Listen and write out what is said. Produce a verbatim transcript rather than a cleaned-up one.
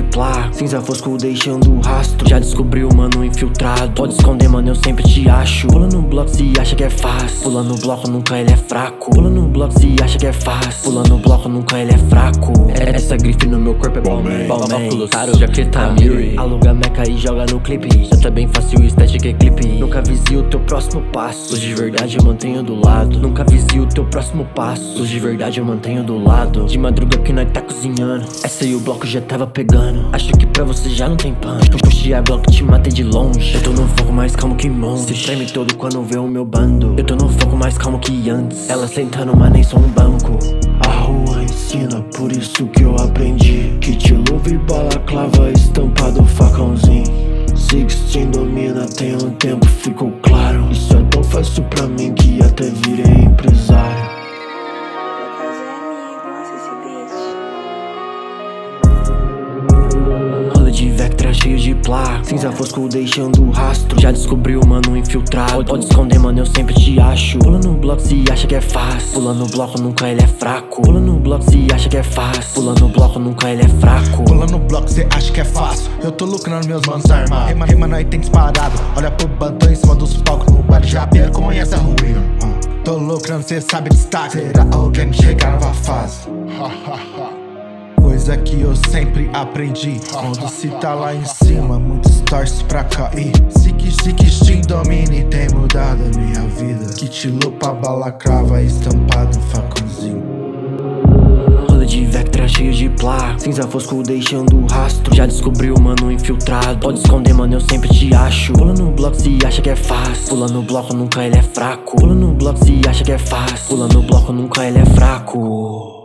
placa, cinza fosco deixando rastro. Já descobri o mano infiltrado, pode esconder mano, eu sempre te acho. Pula no bloco se acha que é fácil, pula no bloco nunca ele é fraco. Pula no bloco se acha que é fácil, pula no bloco nunca ele é fraco. Essa grife no meu corpo é Balmain, óculos caro, jaqueta Miri. Aluga meca e joga no clipe, já tá bem fácil, estética é clipe. Nunca visie o teu próximo passo, os de verdade eu mantenho do lado. Nunca visie o teu próximo passo, os de verdade eu mantenho do lado. De madruga que nós tá cozinhando, essa aí o bloco já tava pegando. Acho que pra você já não tem pano, puxei a bloco, te matei de longe. Eu tô no foco mais calmo que monge, se treme todo quando vê o meu bando. Eu tô no foco mais calmo que antes, ela sentando mas nem sou um banco. A rua ensina, por isso que eu aprendi. Kit luva e balaclava, estampado facãozinho. Sixteen domina, tem um tempo, ficou claro. Isso é tão fácil pra mim que até virei empresário. De Vectra cheio de placa, cinza fosco deixando rastro. Já descobri o mano infiltrado, pode esconder mano, eu sempre te acho. Pula no bloco se acha que é fácil, pula no bloco nunca ele é fraco. Pula no bloco se acha que é fácil, pula no bloco nunca ele é fraco. Pula no bloco cê acha que é fácil, eu tô lucrando meus manos armados. Rima, rima nós tem disparado, olha pro bantão em cima dos palcos. No bar já conhece a ruína. uh. Tô lucrando, cê sabe destaque, será alguém chegar nova fase. Coisa que eu sempre aprendi, quando se tá lá em cima, muitos torcem pra cair. Se que se que Steam domine tem mudado a minha vida. Kit lupa, balaclava, estampado um facãozinho. Roda de Vectra cheio de placa, cinza fosco deixando rastro. Já descobri o mano infiltrado, pode esconder mano, eu sempre te acho. Pula no bloco se acha que é fácil, pula no bloco nunca ele é fraco. Pula no bloco se acha que é fácil, pula no bloco nunca ele é fraco.